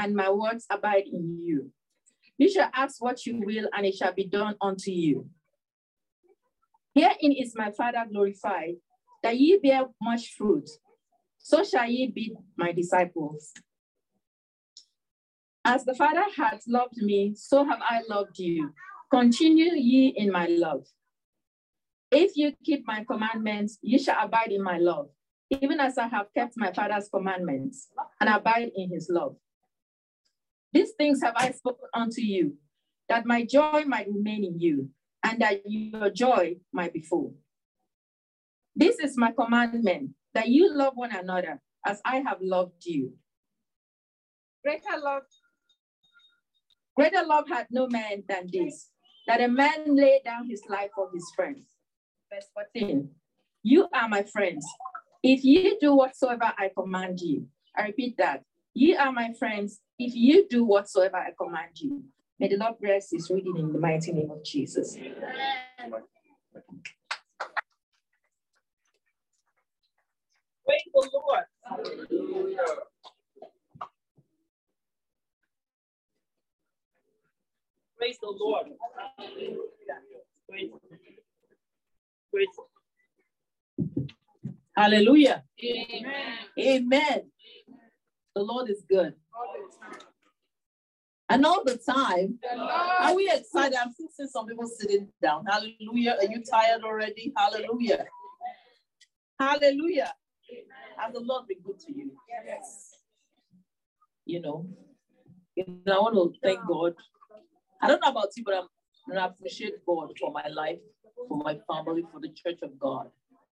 and my words abide in you. You shall ask what you will, and it shall be done unto you. Herein is my Father glorified, that ye bear much fruit. So shall ye be my disciples. As the Father hath loved me, so have I loved you. Continue ye in my love. If you keep my commandments, ye shall abide in my love, even as I have kept my Father's commandments, and abide in his love. These things have I spoken unto you, that my joy might remain in you, and that your joy might be full. This is my commandment, that you love one another as I have loved you. Greater love had no man than this, that a man lay down his life for his friends. Verse 14, you are my friends, if you do whatsoever I command you. I repeat that. Ye are my friends, if you do whatsoever I command you. May the Lord bless this reading in the mighty name of Jesus. Amen. Praise the Lord. Hallelujah. Praise the Lord. Praise. Hallelujah. Amen. Amen. The Lord is good. And all the time, are we excited? I'm seeing some people sitting down. Hallelujah. Are you tired already? Hallelujah. Hallelujah. Has the Lord been good to you? Yes. You know, I want to thank God. I don't know about you, but I appreciate God for my life, for my family, for the church of God.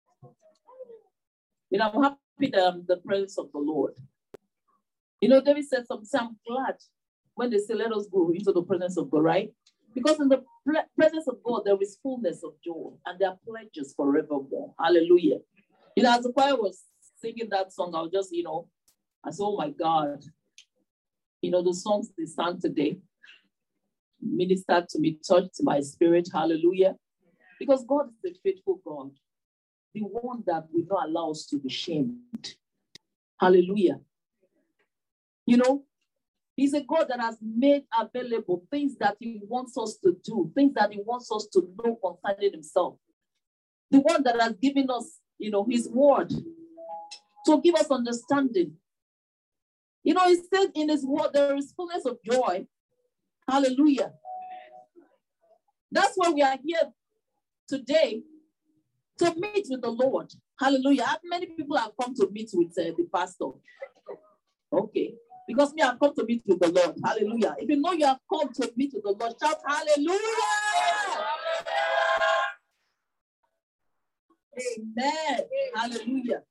I'm happy that I'm in the presence of the Lord. David said something, I'm glad when they say, let us go into the presence of God, right? Because in the presence of God, there is fullness of joy, and there are pledges forevermore. Hallelujah. As the choir was singing that song, I was just, I said, oh my God. The songs they sang today ministered to me, touched my spirit. Hallelujah. Because God is a faithful God, the one that will not allow us to be shamed. Hallelujah. He's a God that has made available things that he wants us to do, things that he wants us to know concerning himself. The one that has given us, his word to give us understanding. He said in his word, there is fullness of joy. Hallelujah. That's why we are here today, to meet with the Lord. Hallelujah. How many people have come to meet with the pastor? Okay. Because me, I've come to meet with the Lord. Hallelujah. If you know you have come to meet with the Lord, shout hallelujah. Amen. Hallelujah.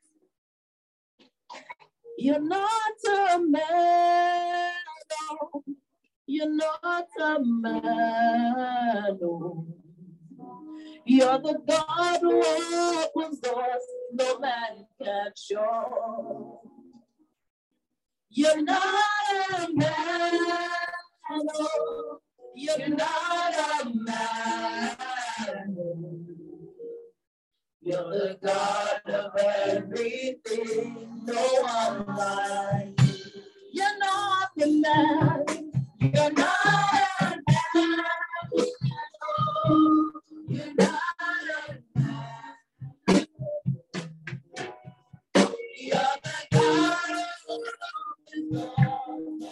You're not a man. No. You're not a man. No. You're the God who opens doors no man can shut. You're not a man. No. You're not a man. No. You're the God of everything, no one like you. You're not a man. You're not a man. No. You're not a man. You're the God of everything,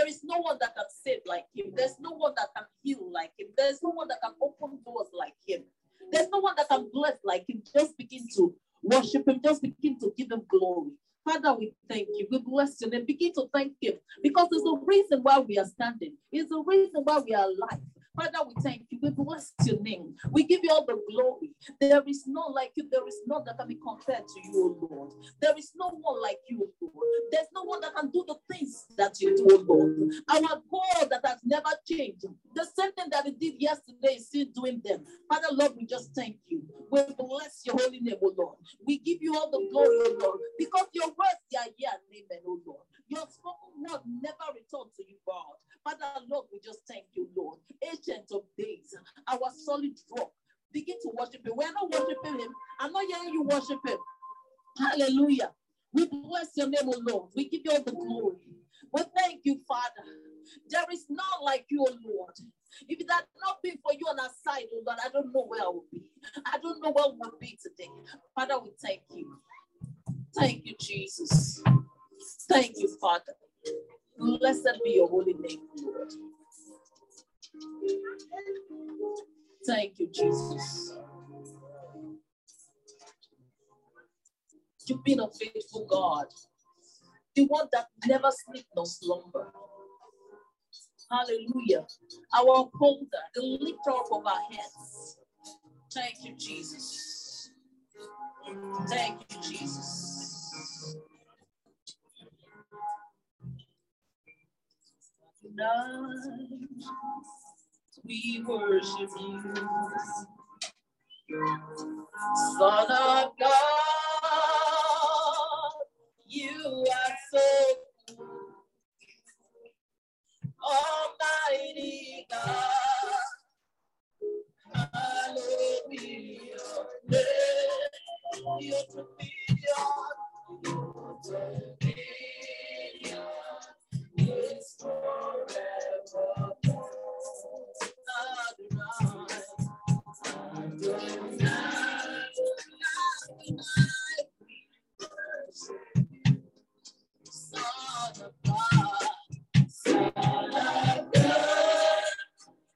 is no one that can save like him. There's no one that can heal like him. There's no one that can open doors like him. There's no one that can bless like him. Just begin to worship him. Just begin to give him glory. Father, we thank you. We bless your name. Begin to thank him because it's the reason why we are standing. It's the reason why we are alive. Father, we thank you. We bless your name. We give you all the glory. There is none like you. There is none that can be compared to you, O Lord. There is no one like you, O Lord. There's no one that can do the things that you do, O Lord. Our God that has never changed. The same thing that he did yesterday is still doing them. Father, Lord, we just thank you. We bless your holy name, O Lord. We give you all the glory, O Lord, because your words are here and amen, O Lord. Your spoken word never returns to you, God. Father, Lord, we just thank you, Lord. Ancient of days, our solid rock. Begin to worship him. We're not worshiping him. I'm not hearing you worship him. Hallelujah. We bless your name, O Lord. We give you all the glory. We thank you, Father. There is none like you, O Lord. If it had not been for you on our side, O Lord, I don't know where I would be. I don't know where we would be today. Father, we thank you. Thank you, Jesus. Thank you, Father. Blessed be your holy name, Lord. Thank you, Jesus. You've been a faithful God. The one that never sleeps nor slumber. Hallelujah. Our upholder, the lifter up of our heads. Thank you, Jesus. Thank you, Jesus. Tonight, we worship you, Son of God. You are so good. Almighty God. Hallowed be your name. Your dominion. Your dominion is forever. Son of God, Son of God,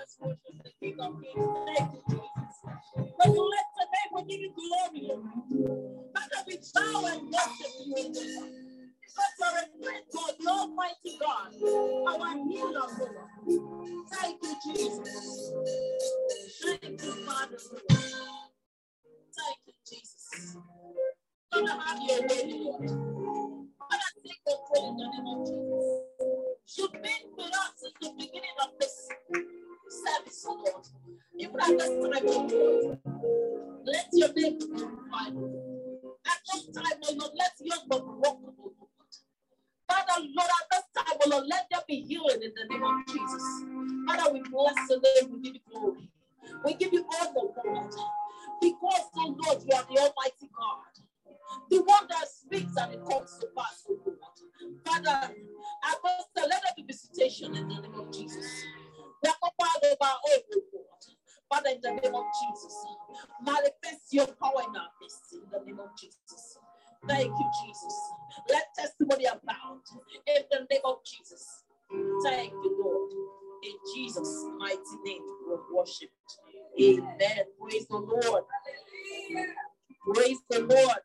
Let's worship the King of Kings. Thank you, Jesus. When you lift the name, we give you glory, Lord. Father, we bow and worship you, Lord. Because you're a great God, the Almighty God, our healer, Lord. Thank you, Jesus. Thank you, Father, Lord. Thank you, Jesus. Father, have your way, Lord. Father, take control in the name of Jesus. You've been with us since the beginning of this service, Lord. Even at this time, Lord, let your name be glorified. At this time, Lord, let your word be broken, Lord. Father, Lord, at this time, Lord, let there be healing in the name of Jesus. Father, we bless the name, we give you glory. We give you all the Lord. Because, oh Lord, you are the Almighty God. The one that speaks and it comes to pass, oh Lord. Father, I must let there be visitation in the name of Jesus. We are not part of our own, oh Lord. Father, in the name of Jesus, manifest your power in our midst in the name of Jesus. Thank you, Jesus. Let testimony abound in the name of Jesus. Thank you, Lord. In Jesus' mighty name, we worship. Amen. Praise the Lord. Praise the Lord.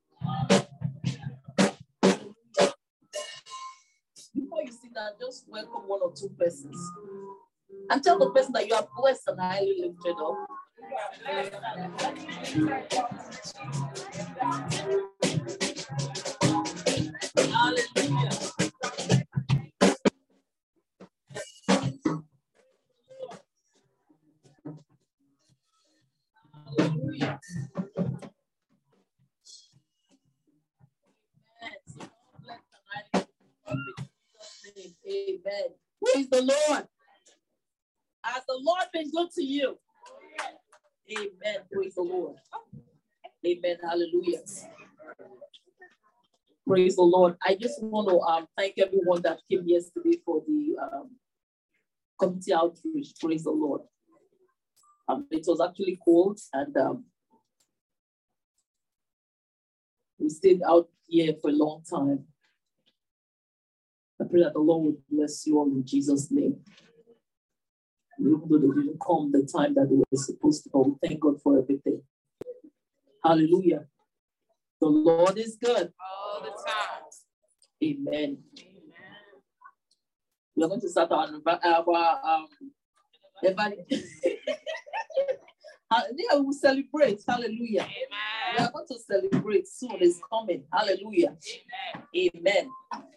Before you sit down, just welcome one or two persons. And tell the person that you are blessed and highly lifted up. Hallelujah. Hallelujah. Amen. Praise the Lord. Has the Lord been good to you? Amen. Praise the Lord. Amen. Hallelujah. Praise the Lord. I just want to thank everyone that came yesterday for the community outreach. Praise the Lord. It was actually cold, and we stayed out here for a long time. I pray that the Lord will bless you all in Jesus' name. Even though they didn't come the time that they were supposed to, but we thank God for everything. Hallelujah. The Lord is good all the time. Amen. Amen. We are going to start our yeah, we will celebrate. Hallelujah. Amen. We are going to celebrate soon. It's coming. Hallelujah. Amen.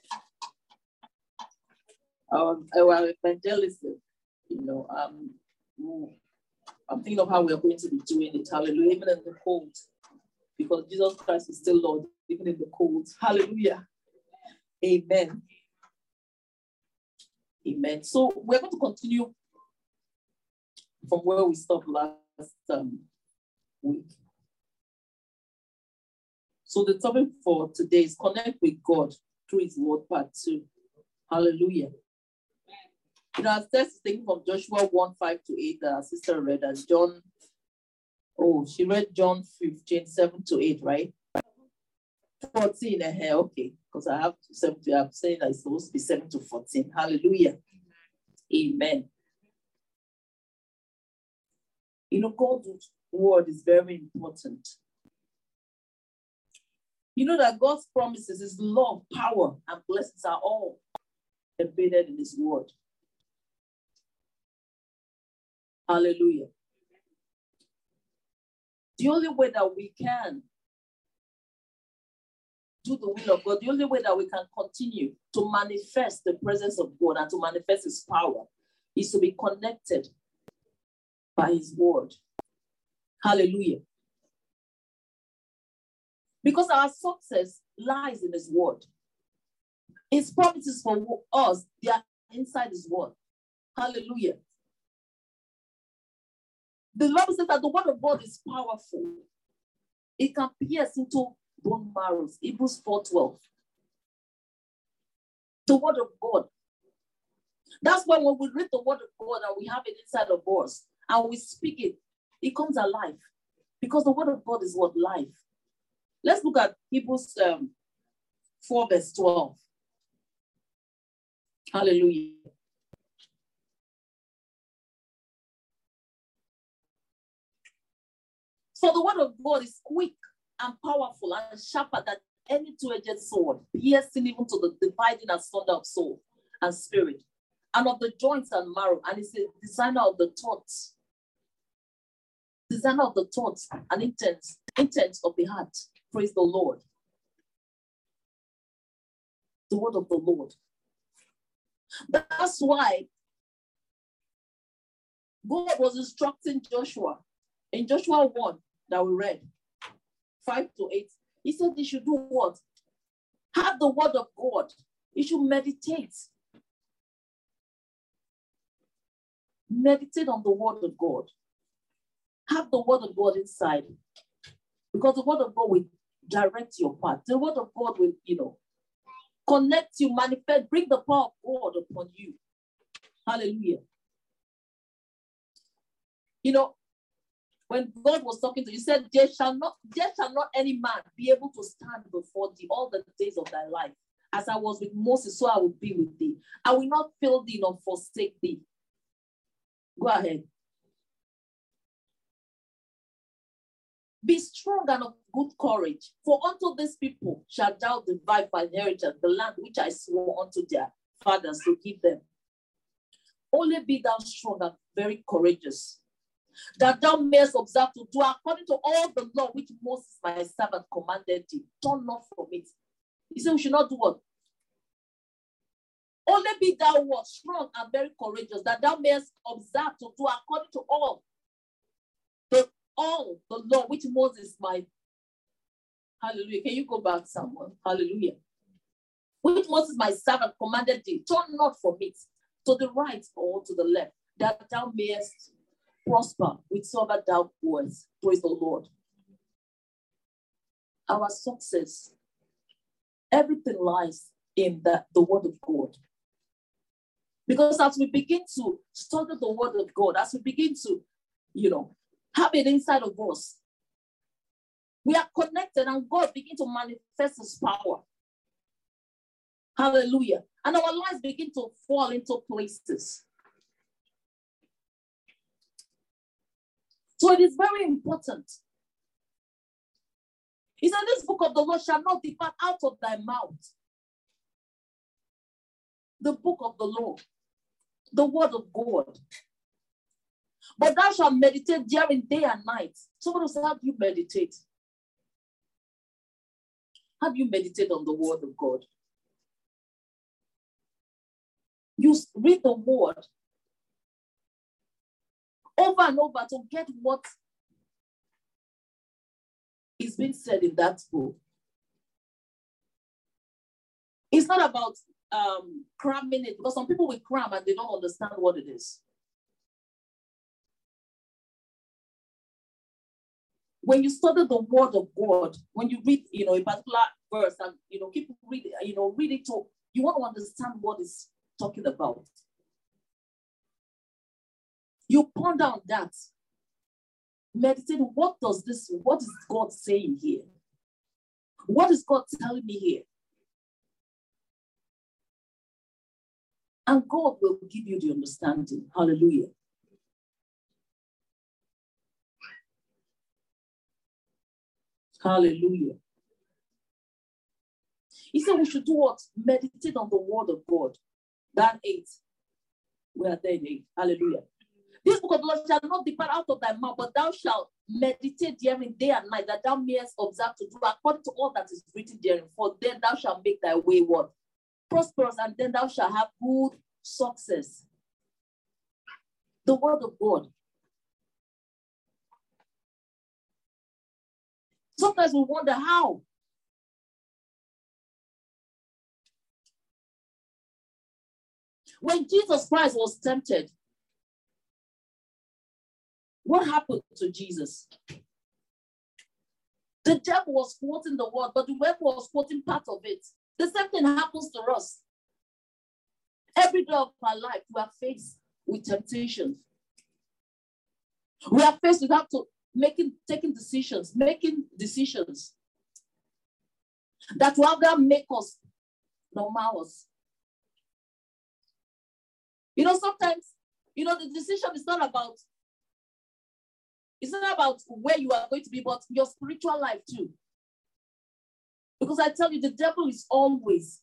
Amen. Our evangelism, I'm thinking of how we are going to be doing it. Hallelujah. Even in the cold, because Jesus Christ is still Lord, even in the cold. Hallelujah. Amen. Amen. So we're going to continue from where we stopped last week. So the topic for today is connect with God through His Word, part 2. Hallelujah. Our text is taken from Joshua 1:5-8 that our sister read, and she read John 15:7-8, right? 14, okay, because I have 7 to, I'm saying that it's supposed to be 7-14. Hallelujah. Amen. God's word is very important. That God's promises, His love, power, and blessings are all embedded in His word. Hallelujah. The only way that we can do the will of God, the only way that we can continue to manifest the presence of God and to manifest His power is to be connected by His word. Hallelujah. Because our success lies in His word. His promises for us, they are inside His word. Hallelujah. The Bible says that the word of God is powerful. It can pierce into bone marrows. Hebrews 4:12. The word of God. That's why when we read the word of God and we have it inside of us and we speak it, it comes alive. Because the word of God is what? Life. Let's look at Hebrews 4:12. Hallelujah. For the word of God is quick and powerful and sharper than any two-edged sword, piercing even to the dividing asunder of soul and spirit, and of the joints and marrow, and is a designer of the thoughts and intents of the heart. Praise the Lord. The word of the Lord. That's why God was instructing Joshua in Joshua 1 that we read, 5 to 8. He said he should do what? Have the word of God. He should meditate. Meditate on the word of God. Have the word of God inside. Because the word of God will direct your path. The word of God will, connect you, manifest, bring the power of God upon you. Hallelujah. When God was talking to you, he said, there shall not any man be able to stand before thee all the days of thy life. As I was with Moses, so I will be with thee. I will not fail thee nor forsake thee. Go ahead. Be strong and of good courage, for unto this people shalt thou divide for inheritance the land which I swore unto their fathers to give them. Only be thou strong and very courageous, that thou mayest observe to do according to all the law which Moses my servant commanded thee. Turn not from it. He said we should not do what? Only be thou what? Strong and very courageous, that thou mayest observe to do according to all the law which Moses my, hallelujah. Can you go back someone? Hallelujah. Which Moses my servant commanded thee. Turn not from it to the right or to the left, that thou mayest prosper whithersoever thou goest. Praise the Lord. Our success, everything lies in the word of God. Because as we begin to study the word of God, as we begin to, have it inside of us, we are connected and God begins to manifest his power. Hallelujah. And our lives begin to fall into places. So it is very important. He said, this book of the Lord shall not depart out of thy mouth. The book of the law, the word of God. But thou shalt meditate therein day and night. Somebody said, how do you meditate? How do you meditate on the word of God? You read the word over and over to get what is being said in that book. It's not about cramming it, because some people will cram and they don't understand what it is. When you study the word of God, when you read, a particular verse and, keep reading, read it to, you want to understand what it's talking about. You ponder on that. Meditate, what is God saying here? What is God telling me here? And God will give you the understanding. Hallelujah. Hallelujah. He said we should do what? Meditate on the word of God. That 8. We are there in 8. Hallelujah. This book of the Lord shall not depart out of thy mouth, but thou shalt meditate therein day and night, that thou mayest observe to do according to all that is written therein. For then thou shalt make thy way what? Prosperous, and then thou shalt have good success. The word of God. Sometimes we wonder how. When Jesus Christ was tempted, what happened to Jesus? The devil was quoting the word, but the devil was quoting part of it. The same thing happens to us. Every day of our life, we are faced with temptations. We are faced with making decisions that will either make us normal us. Sometimes, the decision is not about It's not about where you are going to be, but your spiritual life too. Because I tell you, the devil is always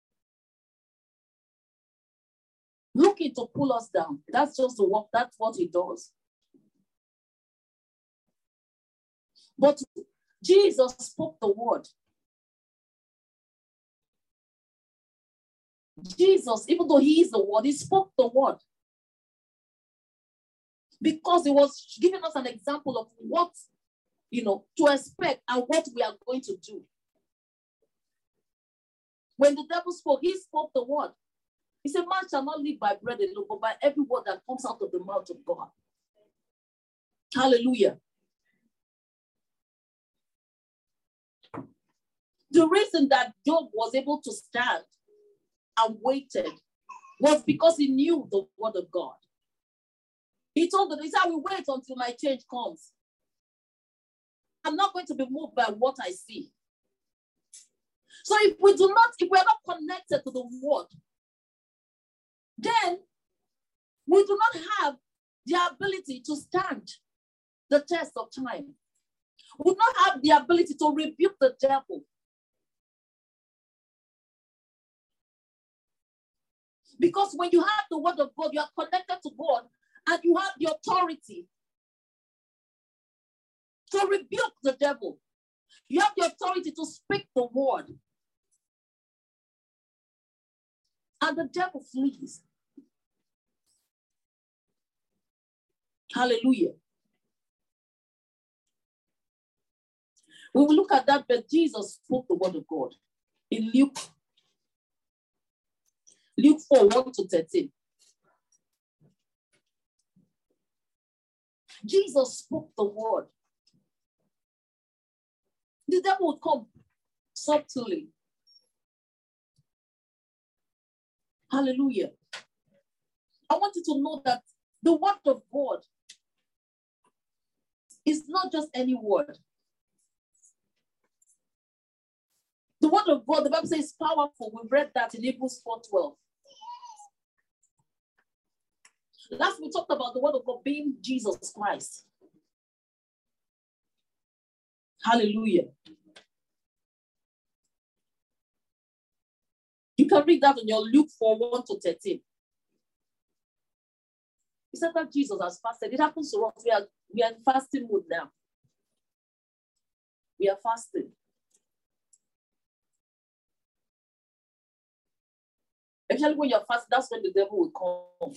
looking to pull us down. That's just the work. That's what he does. But Jesus spoke the word. Jesus, even though he is the word, he spoke the word. Because he was giving us an example of what, to expect and what we are going to do. When the devil spoke, he spoke the word. He said, man shall not live by bread alone, but by every word that comes out of the mouth of God. Hallelujah. The reason that Job was able to stand and waited was because he knew the word of God. He told them, he said, I will wait until my change comes. I'm not going to be moved by what I see. So if we are not connected to the word, then we do not have the ability to stand the test of time. We do not have the ability to rebuke the devil. Because when you have the word of God, you are connected to God and you have the authority to rebuke the devil. You have the authority to speak the word. And the devil flees. Hallelujah. We will look at that, but Jesus spoke the word of God in Luke 4, 1-13. Jesus spoke the word. The devil would come subtly. Hallelujah. I want you to know that the word of God is not just any word. The word of God, the Bible says, is powerful. We read that in Hebrews 4:12. Last we talked about the word of God being Jesus Christ. Hallelujah. You can read that in your Luke 4, 1-13. He said that Jesus has fasted. It happens to us. We are in fasting mood now. We are fasting. Actually, when you're fasting, that's when the devil will come.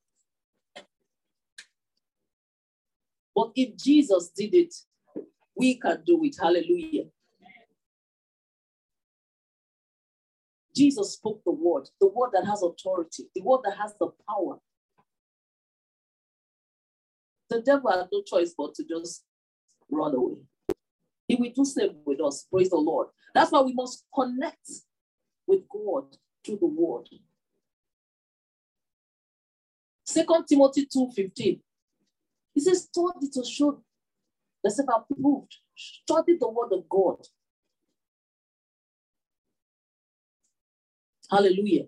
But if Jesus did it, we can do it. Hallelujah. Jesus spoke the word that has authority, the word that has the power. The devil had no choice but to just run away. He will do the same with us. Praise the Lord. That's why we must connect with God through the word. 2 Timothy 2:15. He says, study to show yourself approved. Study the word of God. Hallelujah.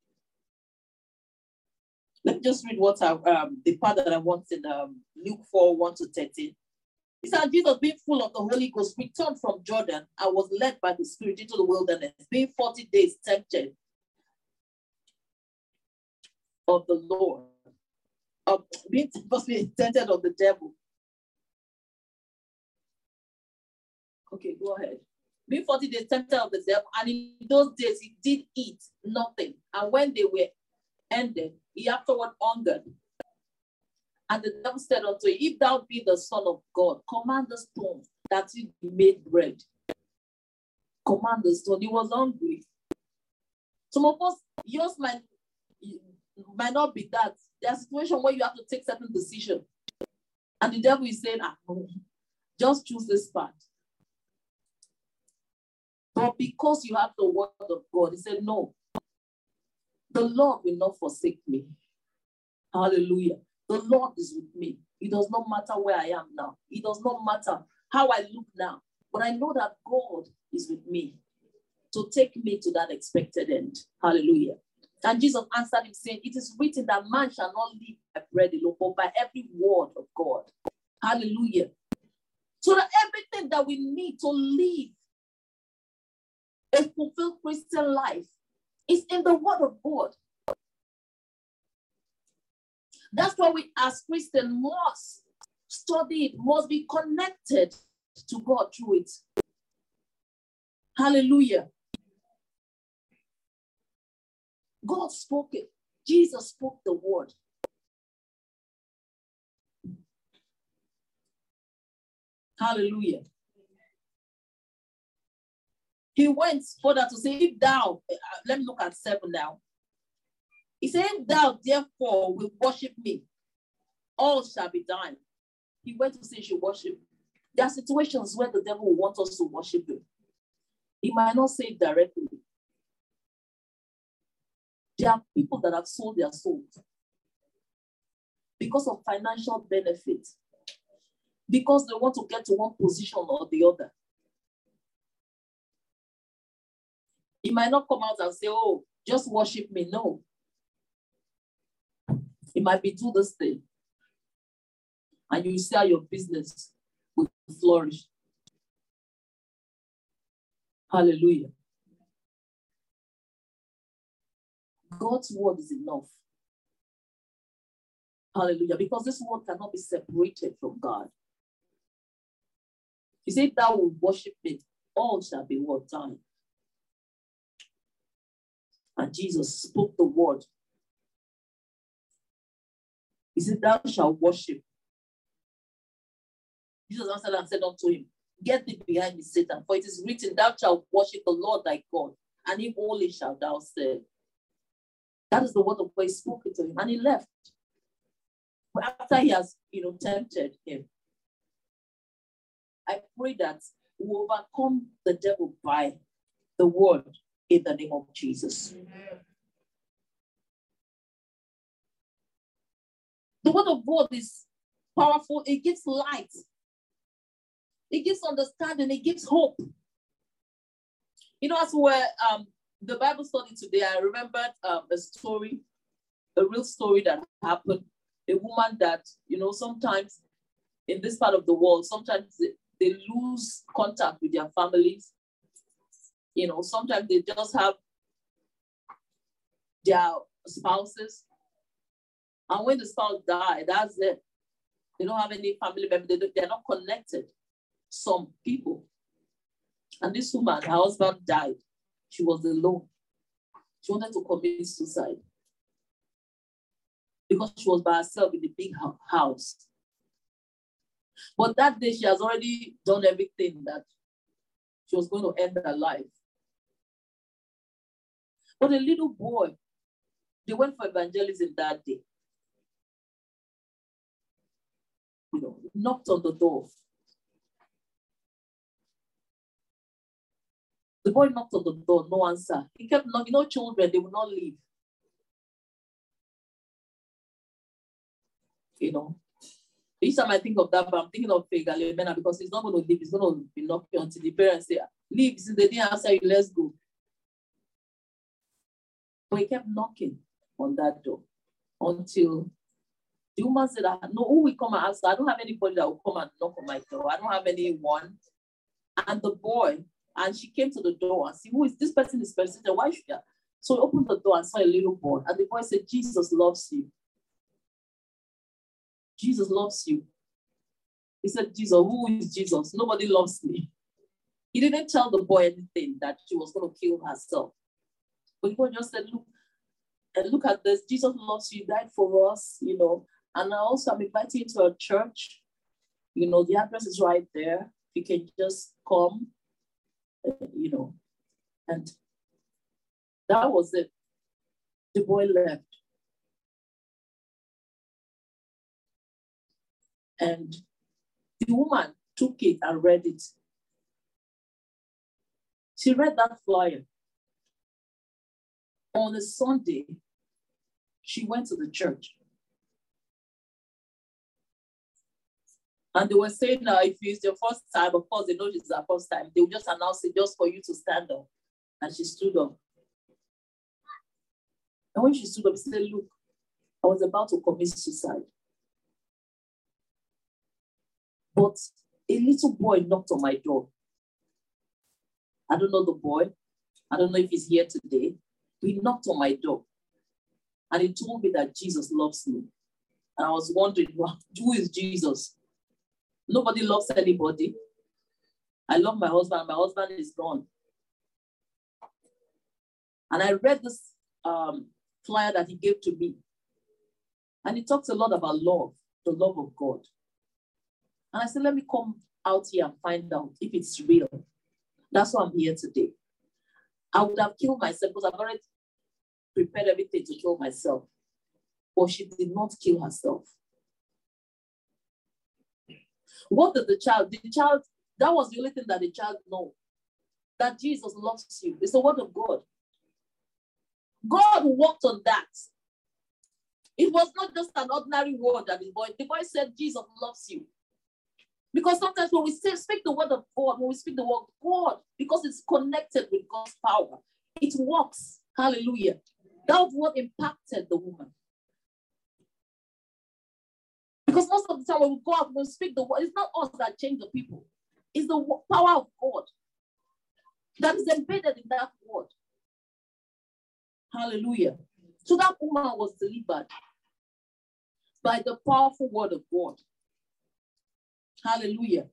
Let me just read what the part that I want in Luke 4, 1-13. He said, Jesus, being full of the Holy Ghost, returned from Jordan and was led by the Spirit into the wilderness, being 40 days tempted of the Lord. Being tempted of the devil. Okay, go ahead. Being 40 days tempted of the devil, and in those days he did eat nothing. And when they were ended, he afterward hungered. And the devil said unto him, if thou be the Son of God, command the stone that it be made bread. Command the stone. He was hungry. Some of us, yours might not be that. There's a situation where you have to take certain decisions. And the devil is saying, no, just choose this path. But because you have the word of God, he said, no, the Lord will not forsake me. Hallelujah. The Lord is with me. It does not matter where I am now. It does not matter how I look now. But I know that God is with me to take me to that expected end. Hallelujah. And Jesus answered him saying, it is written that man shall not live by bread alone, but by every word of God. Hallelujah. So that everything that we need to live a fulfilled Christian life is in the Word of God. That's why we as Christians must study it, must be connected to God through it. Hallelujah. God spoke it. Jesus spoke the word. Hallelujah. He went further to say, if thou, let me look at 7 now. He said, if thou therefore will worship me, all shall be done. He went to say you should worship. There are situations where the devil will want us to worship him. He might not say it directly. There are people that have sold their souls because of financial benefit, because they want to get to one position or the other. He might not come out and say, oh, just worship me. No. It might be do this thing. And you see how your business will flourish. Hallelujah. God's word is enough. Hallelujah. Because this word cannot be separated from God. He said, thou will worship me, all shall be what done. And Jesus spoke the word. He said, thou shalt worship. Jesus answered and said unto him, get thee behind me, Satan, for it is written, thou shalt worship the Lord thy God, and him only shalt thou serve. That is the word of God. He spoke it to him, and he left. But after he has, tempted him, I pray that we will overcome the devil by the word in the name of Jesus. Amen. The word of God is powerful. It gives light. It gives understanding. It gives hope. As we were the Bible study today, I remembered a story, a real story that happened. A woman that, sometimes in this part of the world, sometimes they lose contact with their families. Sometimes they just have their spouses. And when the spouse dies, that's it. They don't have any family member. They're not connected. Some people. And this woman, her husband died. She was alone. She wanted to commit suicide because she was by herself in the big house. But that day, she has already done everything that she was going to end her life. But a little boy, they went for evangelism that day. Knocked on the door. The boy knocked on the door, no answer. He kept knocking. Children, they will not leave. Each time I think of that, but I'm thinking of Fegalemena because he's not going to leave. He's going to be knocking until the parents say, leave. Since they didn't answer you, let's go. But he kept knocking on that door until the woman said, no, who will come and answer? I don't have anybody that will come and knock on my door. I don't have anyone. And the boy, and she came to the door and said, who is this person? Is persistent. Why should I? So he opened the door and saw a little boy. And the boy said, Jesus loves you. Jesus loves you. He said, Jesus, who is Jesus? Nobody loves me. He didn't tell the boy anything that she was going to kill herself. But the boy just said, look at this. Jesus loves you. He died for us, And also I'm inviting you to a church. The address is right there. You can just come, And that was it. The boy left. And the woman took it and read it. She read that flyer. On a Sunday, she went to the church. And they were saying, if it's your first time, of course, they know it's her first time. They will just announce it just for you to stand up. And she stood up. And when she stood up, she said, look, I was about to commit suicide. But a little boy knocked on my door. I don't know the boy. I don't know if he's here today. But he knocked on my door. And he told me that Jesus loves me. And I was wondering, well, who is Jesus? Nobody loves anybody. I love my husband. My husband is gone. And I read this flyer that he gave to me. And he talks a lot about love, the love of God. And I said, let me come out here and find out if it's real. That's why I'm here today. I would have killed myself because I've already prepared everything to kill myself. But she did not kill herself. What did the child, that was the only thing that the child knew. That Jesus loves you. It's the word of God. God worked on that. It was not just an ordinary word that the boy said, Jesus loves you. Because sometimes when we speak the word of God, when we speak the word of God, because it's connected with God's power, it works. Hallelujah. That was what impacted the woman. Because most of the time when we go out, when we speak the word, it's not us that change the people. It's the power of God that is embedded in that word. Hallelujah. So that woman was delivered by the powerful word of God. Hallelujah.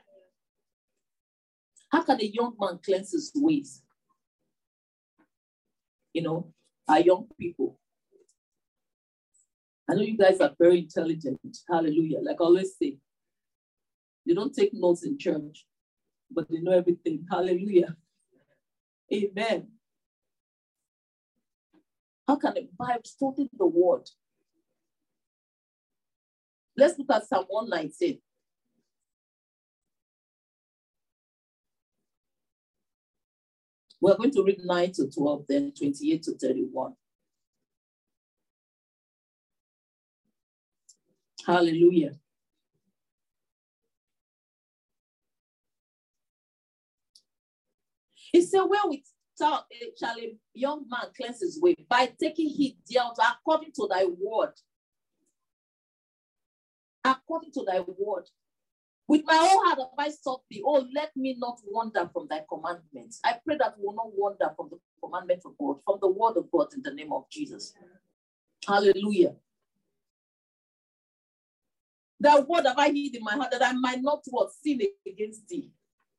How can a young man cleanse his ways? You know, our young people. I know you guys are very intelligent. Hallelujah. Like I always say, they don't take notes in church, but they know everything. Hallelujah. Amen. How can a Bible study the word? Let's look at Psalm 119. We're going to read 9 to 12, then 28 to 31. Hallelujah. He said, where shall a young man cleanse his way? By taking heed thereunto according to thy word. According to thy word. With my whole heart have I sought thee. Oh, let me not wander from thy commandments. I pray that we will not wander from the commandments of God, from the word of God in the name of Jesus. Hallelujah. Thy word have I hid in my heart that I might not sin against thee.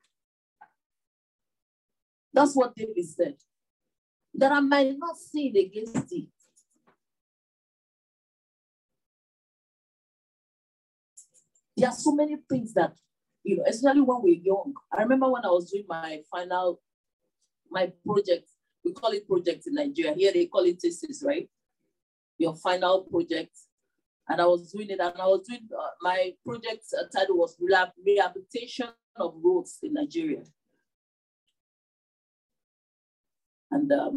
That's what David said. That I might not sin against thee. There are so many things that, you know, especially when we're young. I remember when I was doing my project, we call it project in Nigeria. Here they call it thesis, right? Your final project. And I was doing it, and I was doing my project title was Rehabilitation of Roads in Nigeria. And I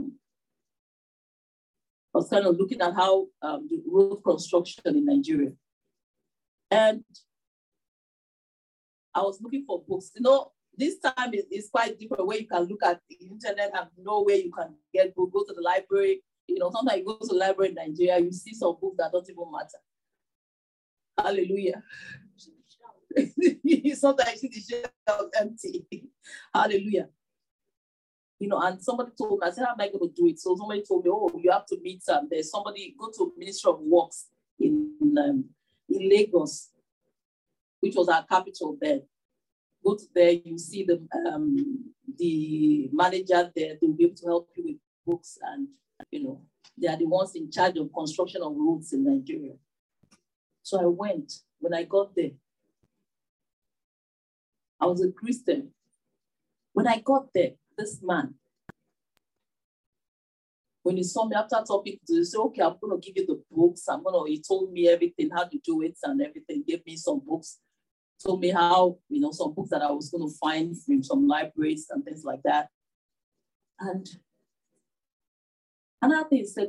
was kind of looking at how the road construction in Nigeria. And I was looking for books. You know, this time is quite different where you can look at the internet and know where you can get books, go to the library. You know, sometimes you go to the library in Nigeria, you see some books that don't even matter. Hallelujah. Sometimes you see the shelf empty. Hallelujah. You know, and somebody told me, I said, how am I going to do it? So somebody told me, oh, you have to meet there's somebody, go to Ministry of Works in Lagos, which was our capital then. Go to there, you see the manager there, they'll be able to help you with books, and you know, they are the ones in charge of construction of roads in Nigeria. So I went. When I got there, I was a Christian. When I got there, this man, when he saw me after talking to him, he said, okay, I'm going to give you the books. He told me everything, how to do it and everything, gave me some books, told me how, you know, some books that I was going to find from some libraries and things like that. And another thing he said,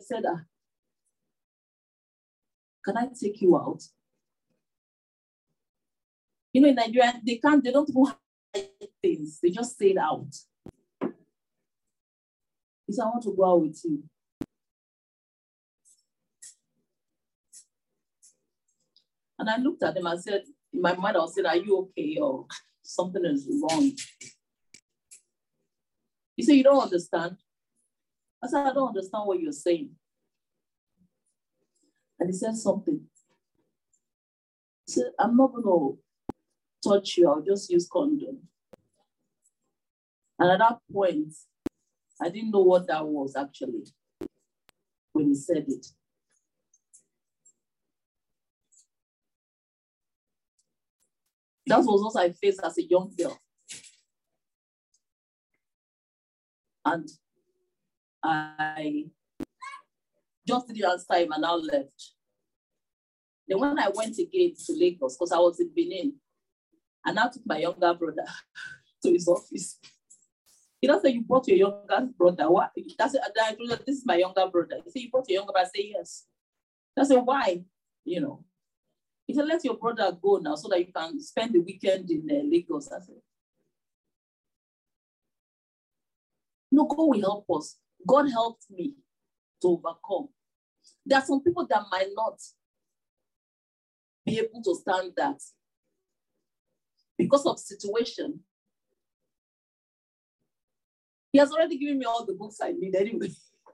can I take you out? You know, in Nigeria, they don't even hide things. They just say it out. He said, I want to go out with you. And I looked at him and said, in my mind, I was saying, are you okay? Or something is wrong. He said, you don't understand? I said, I don't understand what you're saying. And he said something. He said, I'm not going to touch you. I'll just use condom. And at that point, I didn't know what that was actually when he said it. That was what I faced as a young girl. And I just didn't answer him and now left. Then when I went again to Lagos, because I was in Benin, and I took my younger brother to his office. He doesn't say, you brought your younger brother. Why? That's it. I told him, this is my younger brother. He said, you brought your younger brother? I said, yes. I said, why? You know. He said, let your brother go now so that you can spend the weekend in Lagos. I said, no, God will help us. God helped me to overcome. There are some people that might not be able to stand that because of situation. He has already given me all the books I need anyway.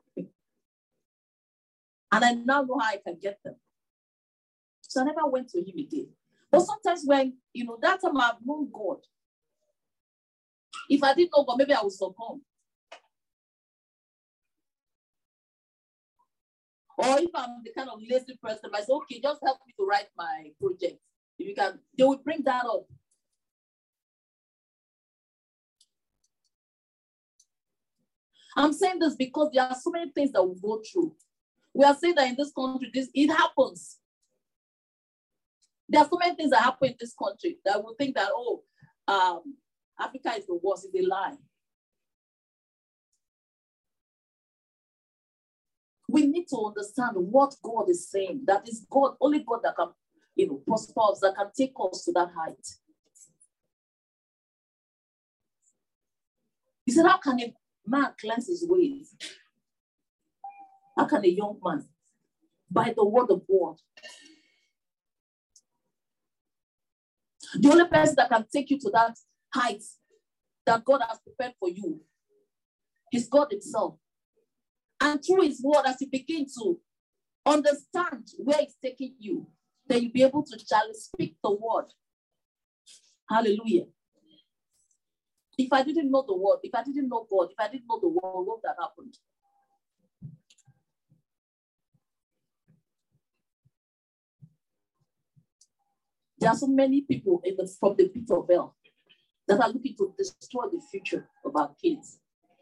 And I now know how I can get them. So I never went to him again. But sometimes when, that time I've known God. If I didn't know God, maybe I would succumb. Or if I'm the kind of lazy person, I say, okay, just help me to write my project. If you can, they will bring that up. I'm saying this because there are so many things that we go through. We are saying that in this country, it happens. There are so many things that happen in this country that we think that, Africa is the worst. It's a lie. We need to understand what God is saying. That is God, only God that can, prosper us, that can take us to that height. He said, how can a man cleanse his ways? How can a young man? By the word of God. The only person that can take you to that height that God has prepared for you is God himself. And through his word, as you begin to understand where it's taking you, then you'll be able to speak the word. Hallelujah. If I didn't know the word, if I didn't know God, if I didn't know the word, what would have happened? There are so many people from the pit of hell that are looking to destroy the future of our kids.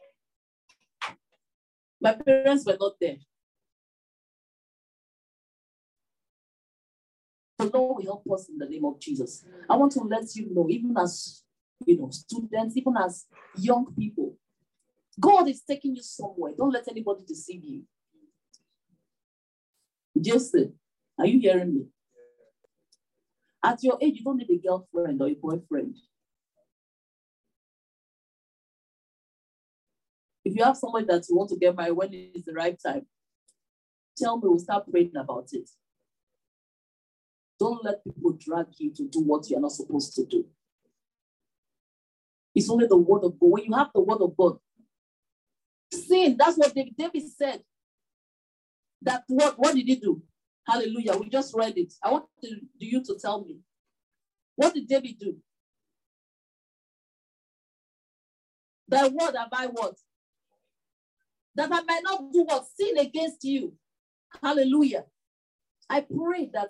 My parents were not there. The Lord will help us in the name of Jesus. I want to let you know, even as students, even as young people, God is taking you somewhere. Don't let anybody deceive you. Joseph, are you hearing me? At your age, you don't need a girlfriend or a boyfriend. If you have somebody that you want to get married, when is the right time? Tell me, we'll start praying about it. Don't let people drag you to do what you're not supposed to do. It's only the word of God. When you have the word of God, sin, that's what David said. That what did he do? Hallelujah. We just read it. I want you to tell me. What did David do? Thy word have I what? That I might not do what? Sin against you. Hallelujah. I pray that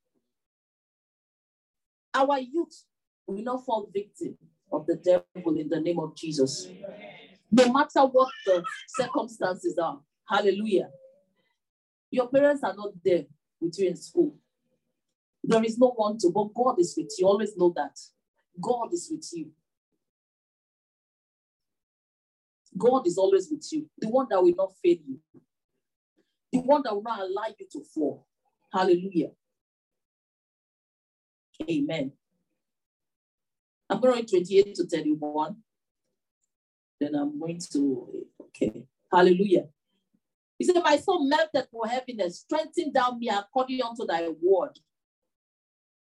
our youth will not fall victim of the devil in the name of Jesus. No matter what the circumstances are. Hallelujah. Your parents are not there with you in school. There is no one to, but God is with you. Always know that. God is with you. God is always with you. The one that will not fail you. The one that will not allow you to fall. Hallelujah. Amen. I'm going to read 28 to 31. Then I'm going to, okay. Hallelujah. He said, my soul melted for heaviness, strengthen down me according unto thy word.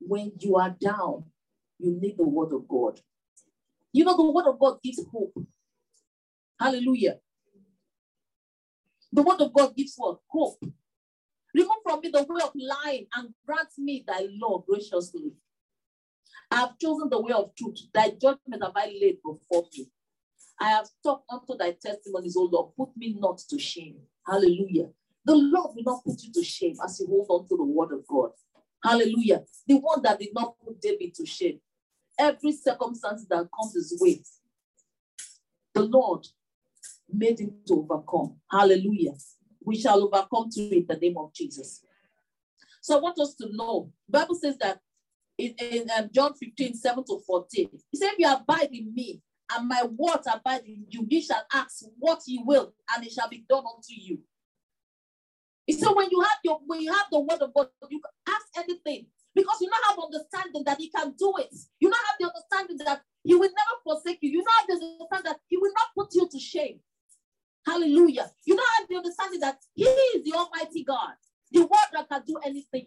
when you are down, you need the word of God. You know, the word of God gives hope. Hallelujah. The word of God gives what? Hope. Remove from me the way of lying and grant me thy law graciously. I have chosen the way of truth. Thy judgment have I laid before me. I have stuck unto thy testimonies, O Lord. Put me not to shame. Hallelujah. The Lord will not put you to shame as you hold on to the word of God. Hallelujah. The one that did not put David to shame. Every circumstance that comes his way, the Lord made him to overcome. Hallelujah. We shall overcome to it in the name of Jesus. So I want us to know, the Bible says that in John 15, 7-14, he said, if you abide in me and my words abide in you, ye shall ask what ye will, and it shall be done unto you. He said, when you have the word of God, you can ask anything, because you now have understanding that he can do it. You now have the understanding that he will never forsake you. You now have the understanding that he will not put you to shame. Hallelujah. You now have the understanding that he is the Almighty God, the word that can do anything.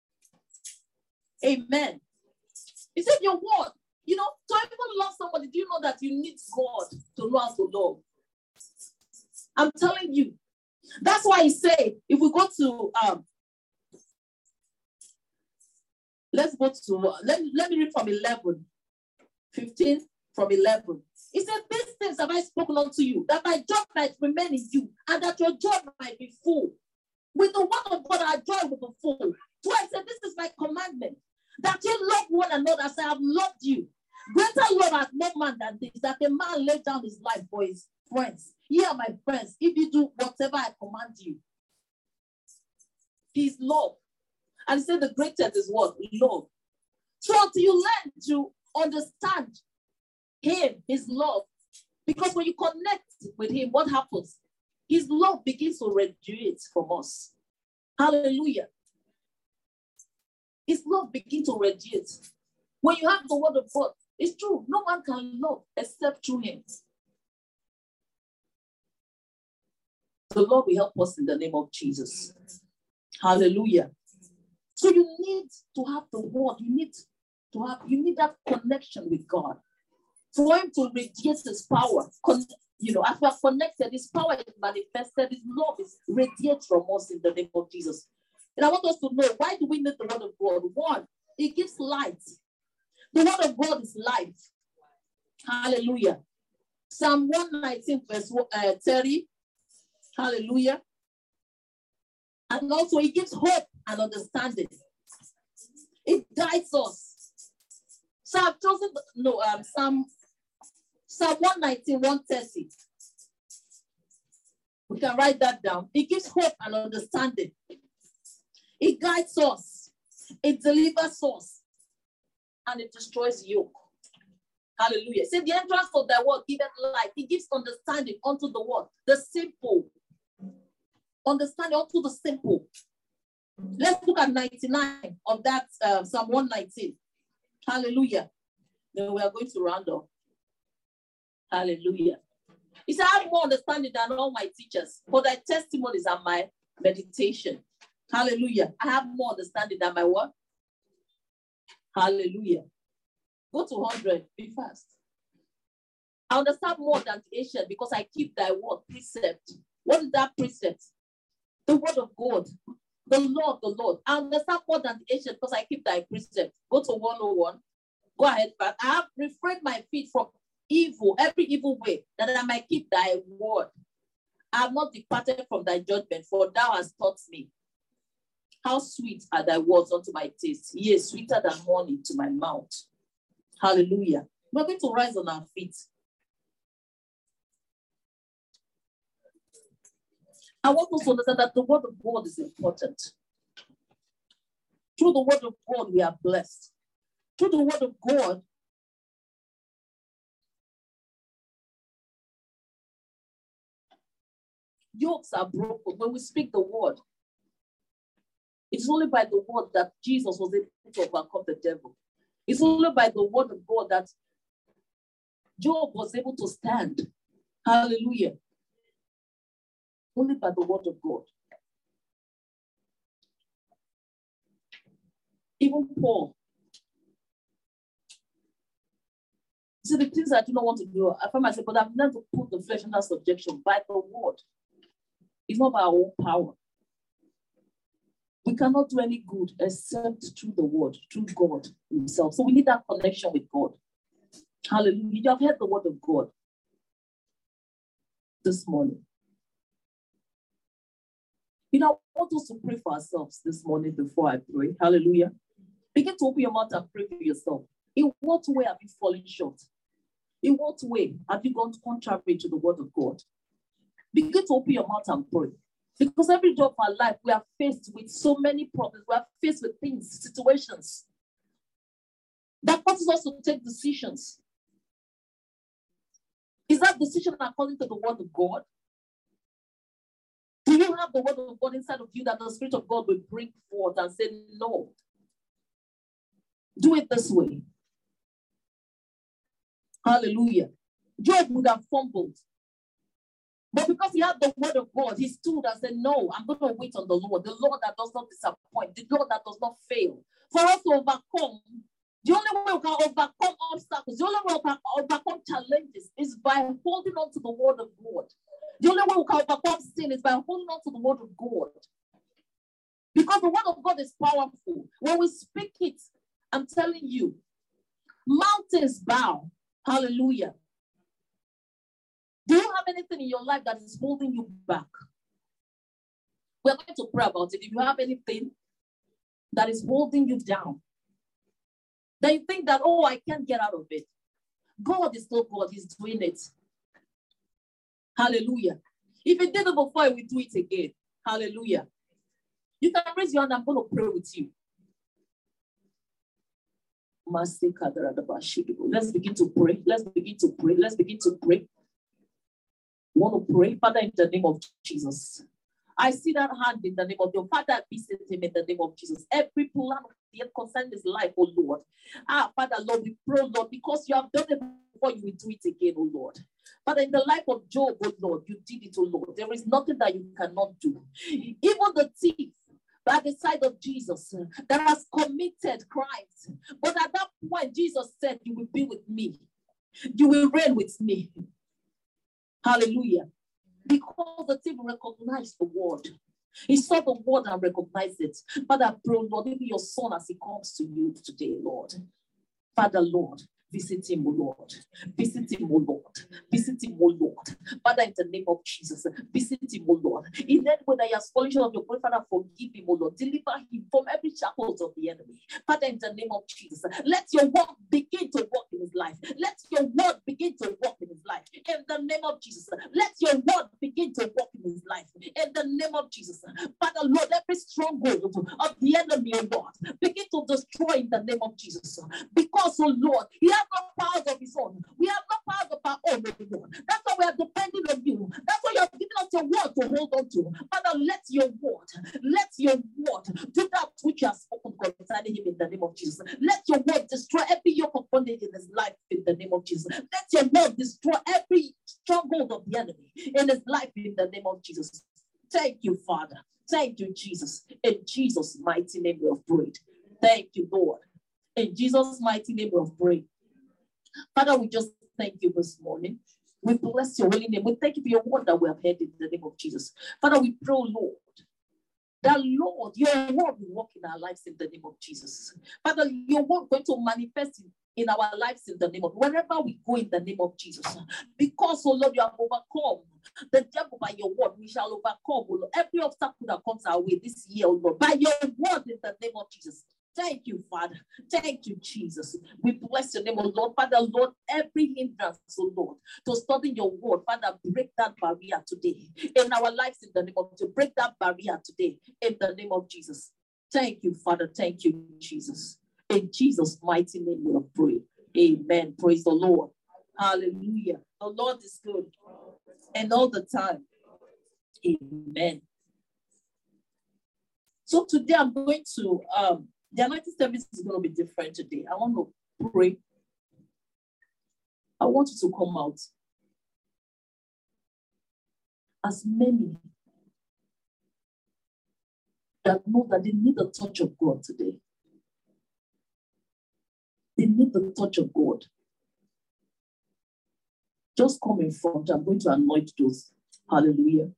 Amen. He said, your word, you know, to even love somebody, do you know that you need God to know how to love? I'm telling you. That's why he said, if we go to, let's go to, let me read from 11, 15 from 11. He said, these things have I spoken unto you, that my joy might remain in you, and that your joy might be full. With the word of God, our joy will be full. So I said, this is my commandment, that you love one another as I have loved you. Greater love has no man than this, that a man lay down his life for his friends. Ye are my friends, if you do whatever I command you. He's love. And he said the greatest is what? Love. So until you learn to understand him, his love, because when you connect with him, what happens? His love begins to radiate from us. Hallelujah. His love begins to radiate. When you have the word of God, it's true. No one can love except through him. The Lord will help us in the name of Jesus. Hallelujah. So you need to have the word. You need that connection with God. For him to radiate his power. You know, as we are connected, his power is manifested, his love is radiates from us in the name of Jesus. And I want us to know, why do we need the word of God? One, it gives light. The word of God is life. Hallelujah. Psalm 119 verse 30. Hallelujah. And also it gives hope and understanding. It guides us. So I've chosen Psalm 119, 130. We can write that down. It gives hope and understanding. It guides us. It delivers us. And it destroys yoke. Hallelujah. Say the entrance of thy word giveth light. It gives understanding unto the word. The simple. Understanding unto the simple. Let's look at 99 of that Psalm 119. Hallelujah. Then we are going to round up. Hallelujah. He said, I have more understanding than all my teachers, for thy testimonies are my meditation. Hallelujah. I have more understanding than my what? Hallelujah. Go to 100. Be fast. I understand more than the ancient because I keep thy word, precept. What is that precept? The word of God. The law of the Lord. I understand more than the ancient because I keep thy precept. Go to 101. Go ahead, but I have refrained my feet from evil, every evil way, that I might keep thy word. I have not departed from thy judgment, for thou hast taught me. How sweet are thy words unto my taste, yea, sweeter than honey to my mouth. Hallelujah. We're going to rise on our feet. I want us to understand that the word of God is important. Through the word of God, we are blessed. Through the word of God, yokes are broken. When we speak the word, it's only by the word that Jesus was able to overcome the devil. It's only by the word of God that Job was able to stand. Hallelujah. Only by the word of God. Even Paul, See, the things I do not want to do, I find myself, but I've learned to put the flesh under subjection by the word. It's not by our own power. We cannot do any good except through the word, through God himself. So we need that connection with God. Hallelujah. You have heard the word of God this morning. You know, I want us to pray for ourselves this morning before I pray. Hallelujah. Begin to open your mouth and pray for yourself. In what way have you fallen short? In what way have you gone contrary to the word of God? Begin to open your mouth and pray. Because every day of our life, we are faced with so many problems. We are faced with things, situations that causes us to take decisions. Is that decision according to the word of God? Do you have the word of God inside of you that the Spirit of God will bring forth and say, no, do it this way? Hallelujah. Job would have fumbled. But because he had the word of God, he stood and said, no, I'm going to wait on the Lord that does not disappoint, the Lord that does not fail. For us to overcome, the only way we can overcome obstacles, the only way we can overcome challenges is by holding on to the word of God. The only way we can overcome sin is by holding on to the word of God. Because the word of God is powerful. When we speak it, I'm telling you, mountains bow. Hallelujah. Do you have anything in your life that is holding you back? We're going to pray about it. If you have anything that is holding you down, then you think that, oh, I can't get out of it. God is still God. He's doing it. Hallelujah. If he did it before, he will do it again. Hallelujah. You can raise your hand. I'm going to pray with you. Let's begin to pray. Let's begin to pray. Let's begin to pray. You want to pray? Father, in the name of Jesus. I see that hand in the name of your Father. Visit him in the name of Jesus. Every plan of the end concerning his life, oh Lord. Father, Lord, we pray, Lord, because you have done it before, you will do it again, oh Lord. Father, in the life of Job, oh Lord, you did it, oh Lord. There is nothing that you cannot do. Even the thief by the side of Jesus that has committed crimes. But at that point, Jesus said, you will be with me. You will reign with me. Hallelujah. Because the thief recognized the word. He saw the word and recognized it. Father, pray, Lord, even your son as he comes to you today, Lord. Father, Lord, visit him, O Lord. Visit him, O Lord. Visit him, O Lord. Father, in the name of Jesus, visit him, O Lord. In that way that he has fallen short of your glory, Father, forgive him, O Lord. Deliver him from every shackles of the enemy. Father, in the name of Jesus, let your word begin to work in his life. Let your word begin to work in his life. In the name of Jesus, let your word begin to work in his life. In the name of Jesus, Father, Lord, every stronghold of the enemy, O Lord, begin to destroy in the name of Jesus. Because, oh Lord, he has no powers of his own. We have no powers of our own, oh Lord. That's why we are depending on you. That's why you have given us your word to hold on to. Father, let your word do that which you have spoken concerning him in the name of Jesus. Let your word destroy every yoke of bondage in his life in the name of Jesus. Let your word destroy every stronghold of the enemy in his life in the name of Jesus. Thank you, Father. Thank you, Jesus. In Jesus' mighty name we have prayed. Thank you, Lord. In Jesus' mighty name we have prayed. Father, we just thank you this morning. We bless your holy name. We thank you for your word that we have heard in the name of Jesus. Father, we pray, Lord, that Lord, your word will work in our lives in the name of Jesus. Father, your word is going to manifest in our lives in the name of, wherever we go in the name of Jesus. Because, oh Lord, you have overcome the devil by your word. We shall overcome, oh Lord, every obstacle that comes our way this year, oh Lord, by your word in the name of Jesus. Thank you, Father. Thank you, Jesus. We bless your name, oh Lord. Father, Lord, every hindrance, oh Lord, to studying your word, Father, break that barrier today in our lives in the name of Jesus. Break that barrier today in the name of Jesus. Thank you, Father. Thank you, Jesus. In Jesus' mighty name we have prayed. Amen. Praise the Lord. Hallelujah. The Lord is good. And all the time. Amen. So today I'm going to, the anointing service is going to be different today. I want to pray. I want you to come out. As many that know that they need the touch of God today. They need the touch of God. Just come in front. I'm going to anoint those. Hallelujah.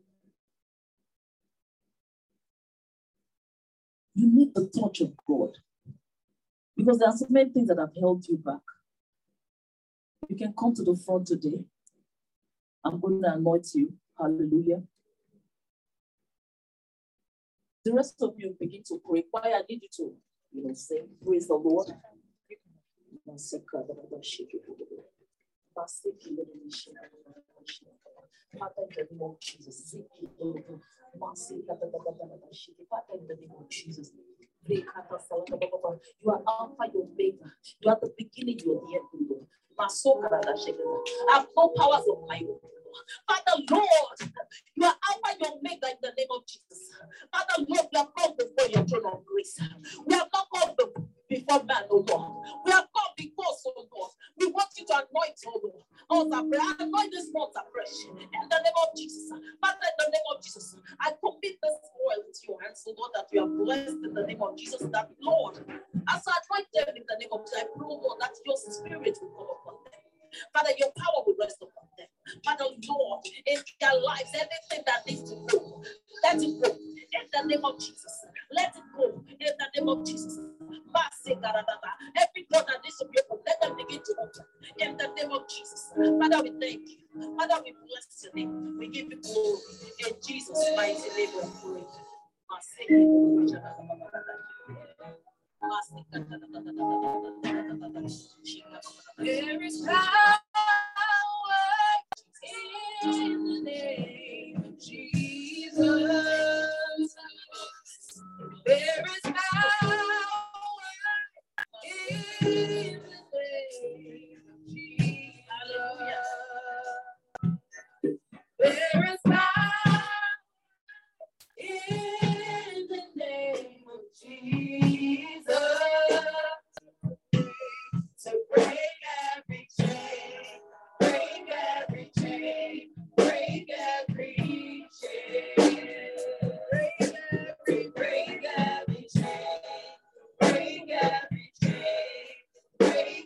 You need the touch of God. Because there are so many things that have held you back. You can come to the front today. I'm going to anoint you. Hallelujah. The rest of you begin to pray. Why I need you to, say, praise the Lord. Father, in the name of Jesus. Father, in the name of Jesus. You are Alpha, you are Omega. You are the beginning, you are the end, Lord. I have no powers of my own. Father, Lord, you are Alpha, you are Omega in the name of Jesus. Father, Lord, we have come before your throne of grace. We have not come before man, oh Lord. We have come because, oh Lord, we want you to anoint, oh Lord. Anoint this month afresh in the name of Jesus. Father, in the name of Jesus, I commit this oil into your hands, oh Lord, that you are blessed in the name of Jesus. That, Lord, as I anoint them in the name of Jesus, I pray, Lord, that your spirit will come upon them. Father, your power will rest upon them. Father, Lord, in their lives, anything that needs to go, let it go in the name of Jesus. Let it go in the name of Jesus. Every door that needs to be open, let them begin to open in the name of Jesus. Father, we thank you. Father, we bless your name. We give you glory in Jesus' mighty name. We pray. There is power in the name of Jesus. There is power in the name of Jesus. There is power in the name of Jesus to break every chain, break every chain, break every chain, break every chain, break every chain, break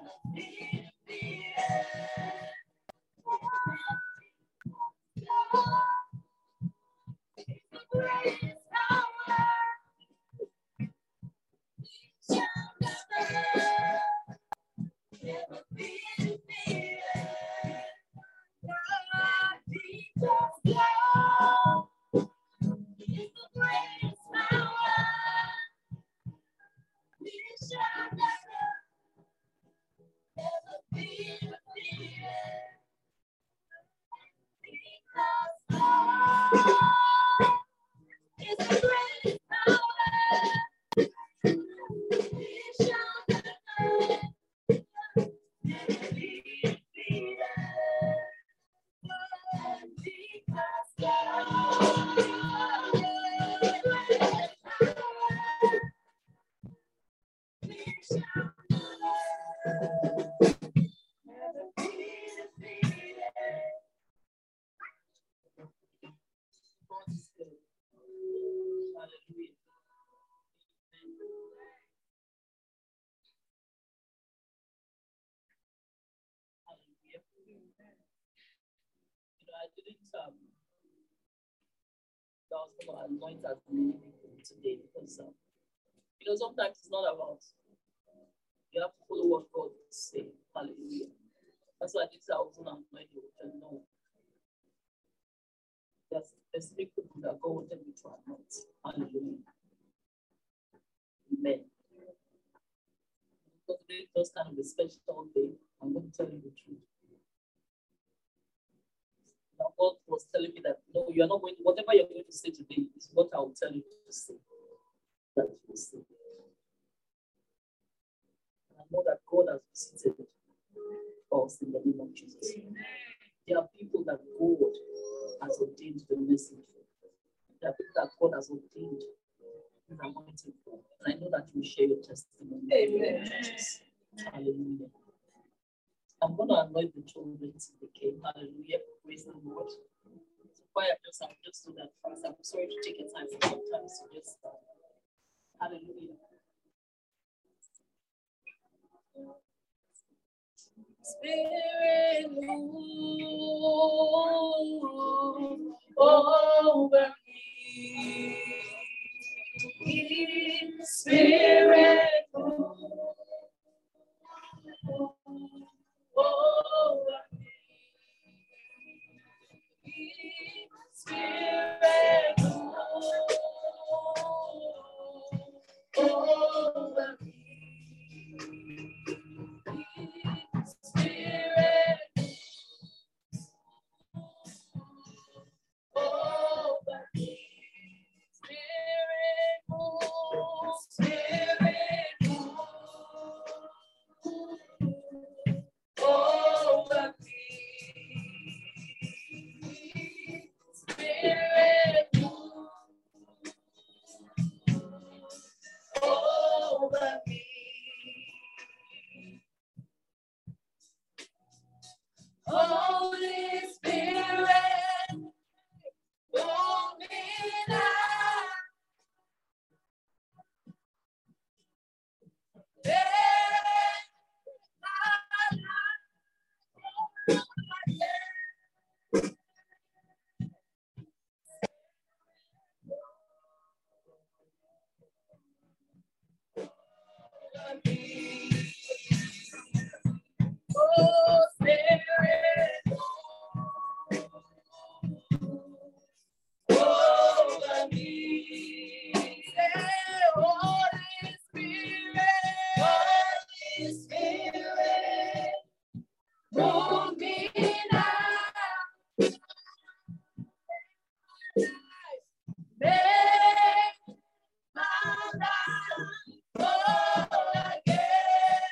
Anoint as many people today because sometimes it's not about you have to follow what God says. Hallelujah. That's why this I was not anoint you and know. There's specific people that God wanted me to anoint. Hallelujah. Amen. Because today is just kind of a special day. I'm going to tell you the truth. Now God was telling me that no, you're not going to, whatever you're going to say today is what I will tell you to say. That you will say. And I know that God has visited us in the name of Jesus. There are people that God has ordained the message. There are people that God has ordained his anointing for. And I know that you will share your testimony. Amen. Hallelujah. I'm going to anoint the children to the king. Hallelujah. Praise the Lord. So why I'll just do that first. I'm sorry to take your time for sometimes to just start. Hallelujah. Spirit move over me. Spirit move over me. Spirit move over me. Spirit over me. Spirit move. Spirit move over me. Spirit move over me. Holy Spirit, hold me now. Oh, Spirit, over me. Holy Spirit, move me now. Make my life whole again.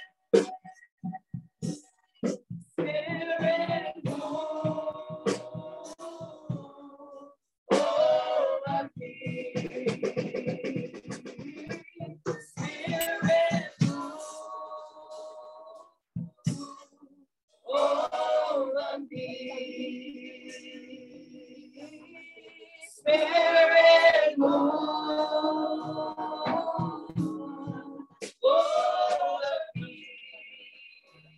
Spirit, move over me. Spirit, move over me. Spirit, move over me.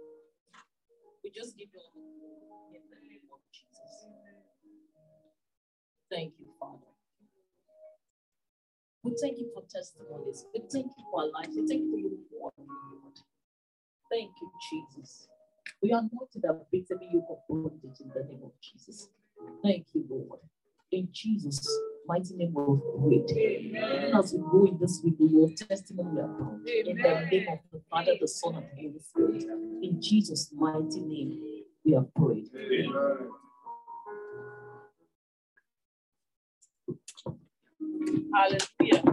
We just give you in the name of Jesus. Thank you, Father. We thank you for testimonies. We thank you for our lives. We thank you for your word, Lord. Thank you, Jesus. We are not to the victory you have bondage in the name of Jesus. Thank you, Lord. In Jesus' mighty name we pray. Even as we go in this week, your testimony we are bound. In the name of the Father, the Son, and the Holy Spirit. In Jesus' mighty name we have prayed. Hallelujah.